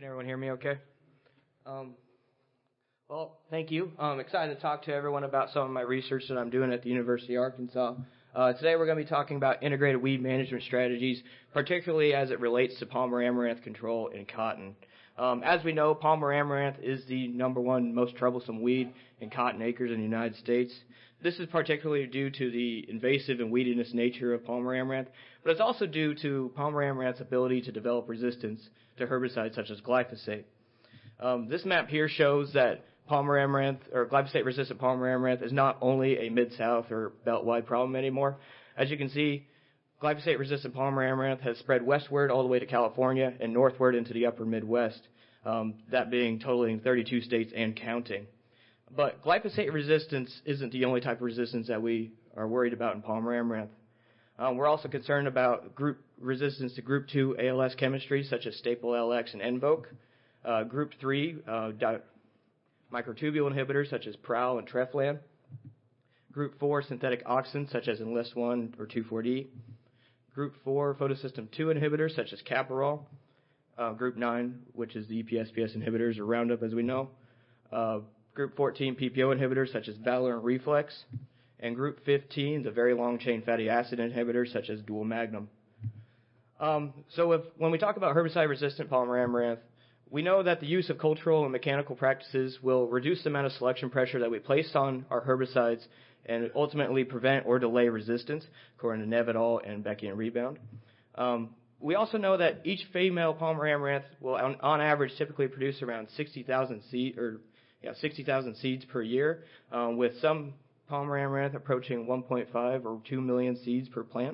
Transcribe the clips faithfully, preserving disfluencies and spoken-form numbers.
Can everyone hear me okay? Um, well, thank you. I'm excited to talk to everyone about some of my research that I'm doing at the University of Arkansas. Uh, today we're going to be talking about integrated weed management strategies, particularly as it relates to Palmer amaranth control in cotton. Um, as we know, Palmer amaranth is the number one most troublesome weed in cotton acres in the United States. This is particularly due to the invasive and weediness nature of Palmer amaranth, but it's also due to Palmer amaranth's ability to develop resistance to herbicides such as glyphosate. Um, this map here shows that Palmer amaranth, or glyphosate-resistant Palmer amaranth, is not only a Mid-South or belt-wide problem anymore. As you can see, glyphosate-resistant Palmer amaranth has spread westward all the way to California and northward into the upper Midwest, um, that being totaling thirty-two states and counting. But glyphosate resistance isn't the only type of resistance that we are worried about in Palmer amaranth. Um, we're also concerned about group resistance to group two A L S chemistry, such as Staple L X and Envoke. Uh, group three uh, di- microtubule inhibitors, such as Prowl and Treflan. Group four synthetic auxins, such as Enlist one or two four D. Group four photosystem two inhibitors, such as Caparol. Uh, group nine, which is the E P S P S inhibitors, or Roundup, as we know. Uh, Group fourteen P P O inhibitors, such as Valor and Reflex. And Group fifteen, the very long-chain fatty acid inhibitors, such as Dual Magnum. Um, so if, when we talk about herbicide-resistant Palmer amaranth, we know that the use of cultural and mechanical practices will reduce the amount of selection pressure that we place on our herbicides and ultimately prevent or delay resistance, according to Nev et al. And Becky and Rebound. Um, we also know that each female Palmer amaranth will, on, on average, typically produce around sixty thousand seed or yeah, sixty thousand seeds per year, um, with some Palmer amaranth approaching one point five or two million seeds per plant.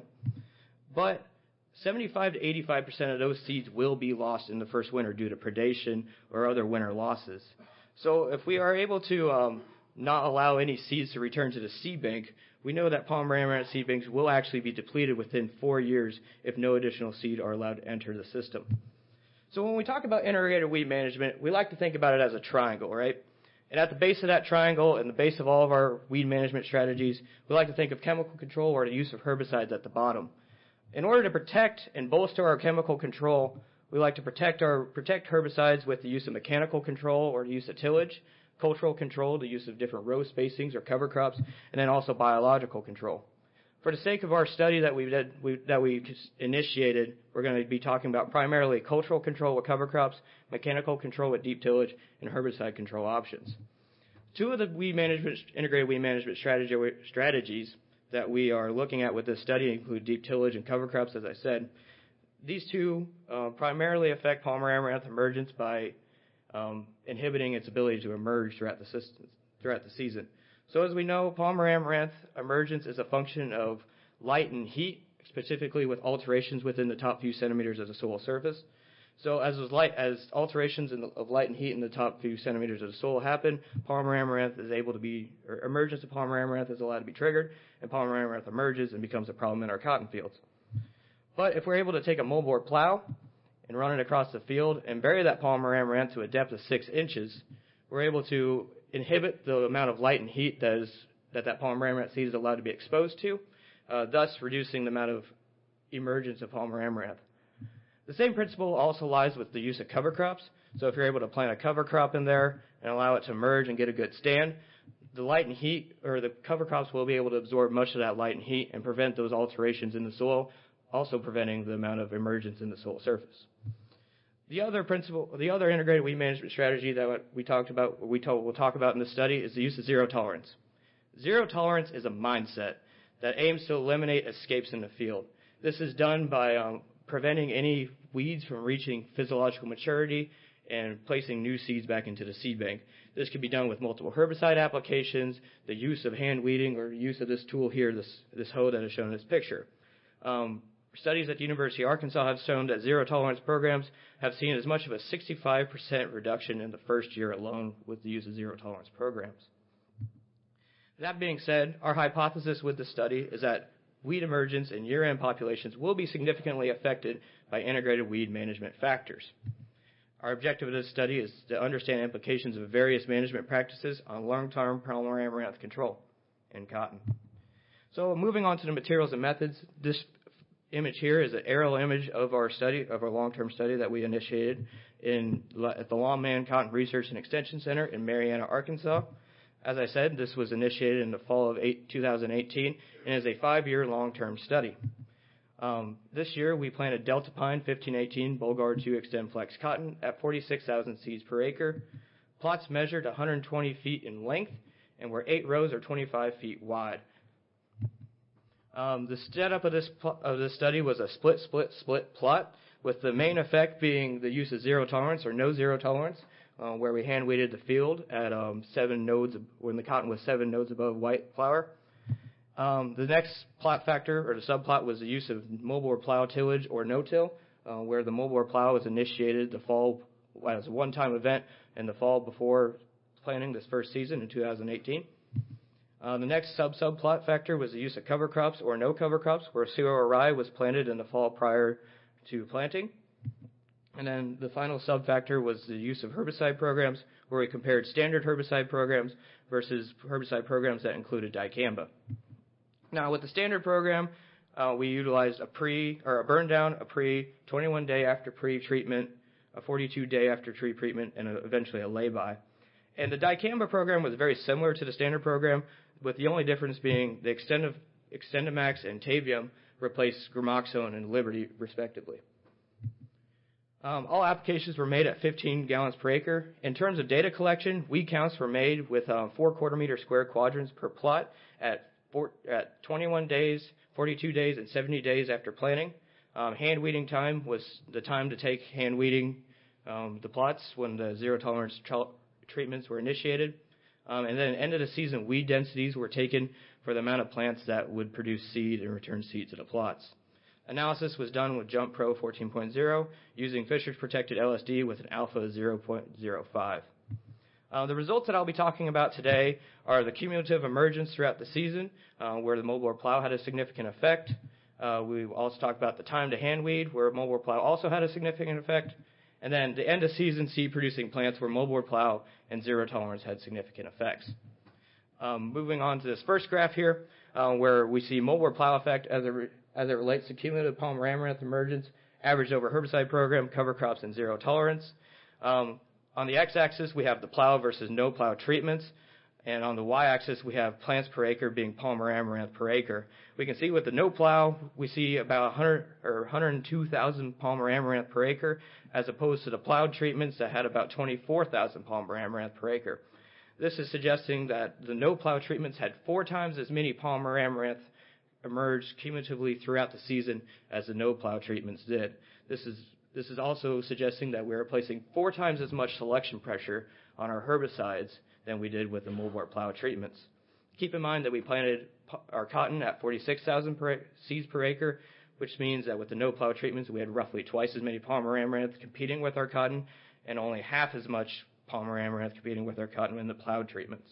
But seventy-five to eighty-five percent of those seeds will be lost in the first winter due to predation or other winter losses. So if we are able to um, not allow any seeds to return to the seed bank, we know that Palmer amaranth seed banks will actually be depleted within four years if no additional seed are allowed to enter the system. So when we talk about integrated weed management, we like to think about it as a triangle, right? And at the base of that triangle and the base of all of our weed management strategies, we like to think of chemical control or the use of herbicides at the bottom. In order to protect and bolster our chemical control, we like to protect our protect herbicides with the use of mechanical control or the use of tillage, cultural control, the use of different row spacings or cover crops, and then also biological control. For the sake of our study that we did, we, that we just initiated, we're going to be talking about primarily cultural control with cover crops, mechanical control with deep tillage, and herbicide control options. Two of the weed management, integrated weed management strategy, strategies that we are looking at with this study include deep tillage and cover crops, as I said. These two uh, primarily affect Palmer amaranth emergence by um, inhibiting its ability to emerge throughout the, system, throughout the season. So as we know, Palmer amaranth emergence is a function of light and heat, specifically with alterations within the top few centimeters of the soil surface. So as light, as alterations in the, of light and heat in the top few centimeters of the soil happen, Palmer amaranth is able to be, or emergence of Palmer amaranth is allowed to be triggered, and Palmer amaranth emerges and becomes a problem in our cotton fields. But if we're able to take a moldboard plow and run it across the field and bury that Palmer amaranth to a depth of six inches, we're able to inhibit the amount of light and heat that is, that, that Palmer amaranth seed is allowed to be exposed to, uh, thus reducing the amount of emergence of Palmer amaranth. The same principle also lies with the use of cover crops. So if you're able to plant a cover crop in there and allow it to emerge and get a good stand, the light and heat, or the cover crops will be able to absorb much of that light and heat and prevent those alterations in the soil, also preventing the amount of emergence in the soil surface. The other principle, the other integrated weed management strategy that we talked about, we told, we'll talk about in this study is the use of zero tolerance. Zero tolerance is a mindset that aims to eliminate escapes in the field. This is done by um, preventing any weeds from reaching physiological maturity and placing new seeds back into the seed bank. This can be done with multiple herbicide applications, the use of hand weeding, or use of this tool here, this, this hoe that is shown in this picture. Um, Studies at the University of Arkansas have shown that zero-tolerance programs have seen as much of a sixty-five percent reduction in the first year alone with the use of zero-tolerance programs. That being said, our hypothesis with the study is that weed emergence in year-end populations will be significantly affected by integrated weed management factors. Our objective of this study is to understand implications of various management practices on long-term Palmer amaranth control in cotton. So moving on to the materials and methods, this image here is an aerial image of our study, of our long-term study that we initiated in at the Longman Cotton Research and Extension Center in Marianna, Arkansas. As I said, this was initiated in the fall of two thousand eighteen and is a five-year long-term study. Um, this year, we planted Delta Pine fifteen eighteen Bollgard two Extend Flex cotton at forty-six thousand seeds per acre. Plots measured one hundred twenty feet in length and were eight rows or twenty-five feet wide. Um, the setup of this, pl- of this study was a split, split, split plot, with the main effect being the use of zero tolerance or no zero tolerance, uh, where we hand weeded the field at um, seven nodes when the cotton was seven nodes above white flower. Um, the next plot factor or the subplot was the use of moldboard plow tillage or no-till, uh, where the moldboard plow was initiated the fall as a one-time event in the fall before planting this first season in two thousand eighteen. Uh, the next sub-subplot factor was the use of cover crops or no cover crops, where sorrel or rye was planted in the fall prior to planting. And then the final sub-factor was the use of herbicide programs, where we compared standard herbicide programs versus herbicide programs that included dicamba. Now, with the standard program, uh, we utilized a pre or a burn down, a pre, twenty-one day after pre-treatment, a forty-two day after tree treatment, and a, eventually a lay-by. And the dicamba program was very similar to the standard program, with the only difference being the Extend- Extendamax and Tavium replaced Gramoxone and Liberty, respectively. Um, all applications were made at fifteen gallons per acre. In terms of data collection, weed counts were made with um, four quarter meter square quadrants per plot at, four, at twenty-one days, forty-two days, and seventy days after planting. Um, hand weeding time was the time to take hand weeding um, the plots when the zero tolerance tra- treatments were initiated. Um, and then end of the season weed densities were taken for the amount of plants that would produce seed and return seed to the plots. Analysis was done with Jump Pro fourteen point oh using Fisher's Protected L S D with an alpha zero point zero five. Uh, the results that I'll be talking about today are the cumulative emergence throughout the season, uh, where the moldboard plow had a significant effect. Uh, we also talked about the time to hand weed, where moldboard plow also had a significant effect. And then the end of season seed producing plants where moldboard plow and zero tolerance had significant effects. Um, moving on to this first graph here, uh, where we see moldboard plow effect as it, re- as it relates to cumulative palmer amaranth emergence, averaged over herbicide program, cover crops, and zero tolerance. Um, on the x-axis, we have the plow versus no plow treatments. And on the y-axis, we have plants per acre being palmer amaranth per acre. We can see with the no plow, we see about one hundred or one hundred two thousand palmer amaranth per acre, as opposed to the plowed treatments that had about twenty-four thousand palmer amaranth per acre. This is suggesting that the no plow treatments had four times as many palmer amaranth emerged cumulatively throughout the season as the no plow treatments did. This is this is also suggesting that we are placing four times as much selection pressure on our herbicides than we did with the moldboard plow treatments. Keep in mind that we planted our cotton at forty-six thousand per, seeds per acre, which means that with the no plow treatments, we had roughly twice as many palmer amaranth competing with our cotton, and only half as much palmer amaranth competing with our cotton in the plowed treatments.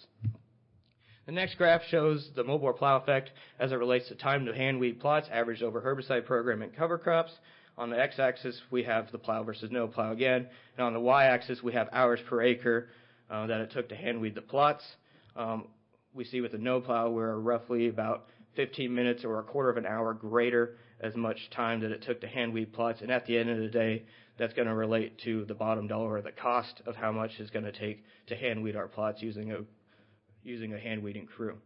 The next graph shows the moldboard plow effect as it relates to time to hand weed plots averaged over herbicide program and cover crops. On the x-axis, we have the plow versus no plow again, and on the y-axis, we have hours per acre uh, that it took to hand weed the plots. Um, we see with the no plow, we're roughly about fifteen minutes or a quarter of an hour greater as much time that it took to hand weed plots, and at the end of the day, that's going to relate to the bottom dollar, or the cost of how much it's going to take to hand weed our plots using a using a hand weeding crew.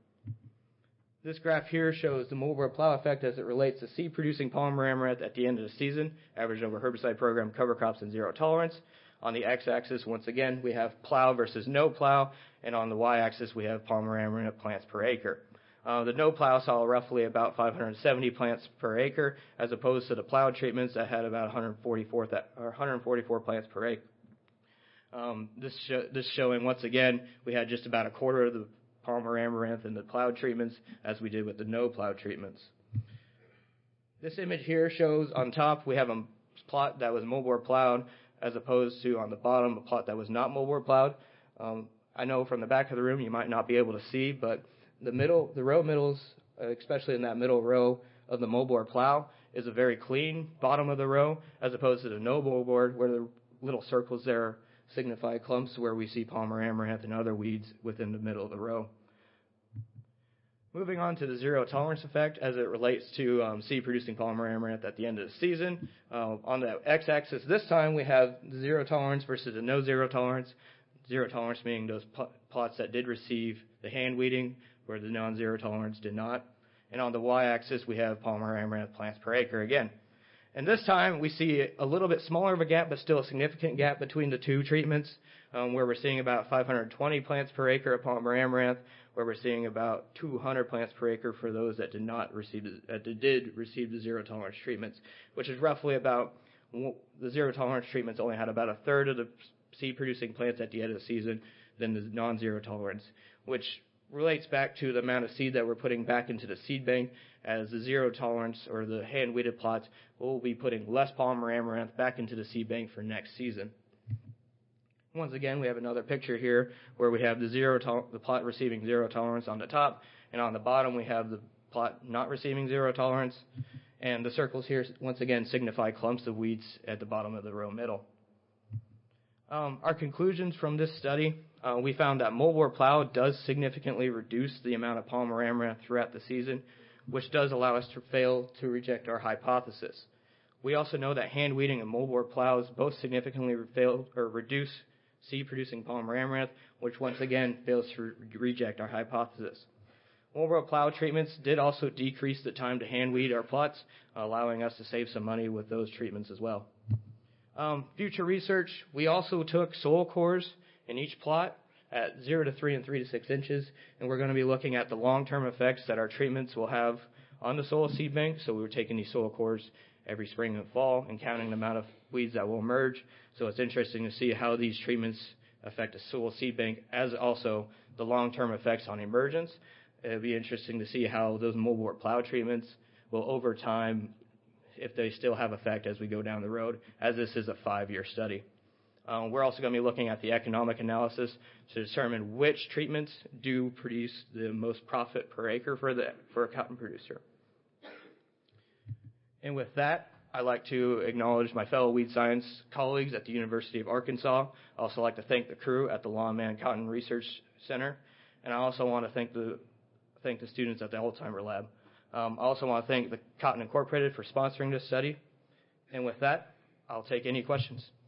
This graph here shows the moldboard plow effect as it relates to seed producing palmer amaranth at the end of the season, averaged over herbicide program, cover crops, and zero tolerance. On the x-axis, once again, we have plow versus no plow, and on the y-axis, we have palmer amaranth plants per acre. Uh, the no plow saw roughly about five hundred seventy plants per acre, as opposed to the plowed treatments that had about one hundred forty-four, th- or one hundred forty-four plants per acre. Um, this, show, this showing, once again, we had just about a quarter of the palmer amaranth in the plowed treatments as we did with the no plowed treatments. This image here shows on top we have a plot that was moldboard plowed, as opposed to on the bottom a plot that was not moldboard plowed. Um, I know from the back of the room you might not be able to see, but the middle, the row middles, especially in that middle row of the moldboard plow, is a very clean bottom of the row, as opposed to the no moldboard, where the little circles there signify clumps where we see palmer amaranth and other weeds within the middle of the row. Moving on to the zero tolerance effect as it relates to um, seed-producing polymer amaranth at the end of the season. Uh, on the x-axis this time we have the zero tolerance versus the no zero tolerance. Zero tolerance meaning those pl- plots that did receive the hand weeding where the non-zero tolerance did not. And on the y-axis we have polymer amaranth plants per acre again. And this time we see a little bit smaller of a gap, but still a significant gap between the two treatments, um, where we're seeing about five hundred twenty plants per acre of polymer amaranth, where we're seeing about two hundred plants per acre for those that did not receive, that did receive the zero tolerance treatments, which is roughly about, the zero tolerance treatments only had about a third of the seed producing plants at the end of the season than the non-zero tolerance, which relates back to the amount of seed that we're putting back into the seed bank, as the zero tolerance or the hand weeded plots will be putting less polymer amaranth back into the seed bank for next season. Once again, we have another picture here where we have the zero to- the plot receiving zero tolerance on the top, and on the bottom we have the plot not receiving zero tolerance, and the circles here once again signify clumps of weeds at the bottom of the row middle. Um, our conclusions from this study, uh, we found that moldboard plow does significantly reduce the amount of polymer amaranth throughout the season, which does allow us to fail to reject our hypothesis. We also know that hand weeding and moldboard plows both significantly fail or reduce seed-producing polymer amaranth, which once again fails to re- reject our hypothesis. Moldboard plow treatments did also decrease the time to hand weed our plots, allowing us to save some money with those treatments as well. Um, future research, we also took soil cores in each plot at zero to three and three to six inches, and we're going to be looking at the long-term effects that our treatments will have on the soil seed bank. So we were taking these soil cores every spring and fall and counting the amount of weeds that will emerge. So it's interesting to see how these treatments affect the soil seed bank, as also the long-term effects on emergence. It'll be interesting to see how those moldboard plow treatments will over time, if they still have effect as we go down the road, as this is a five-year study. Um, we're also going to be looking at the economic analysis to determine which treatments do produce the most profit per acre for the for a cotton producer. And with that, I'd like to acknowledge my fellow weed science colleagues at the University of Arkansas. I also like to thank the crew at the Longman Cotton Research Center, and I also want to thank the thank the students at the Oldtimer Lab. Um, I also want to thank the Cotton Incorporated for sponsoring this study. And with that, I'll take any questions.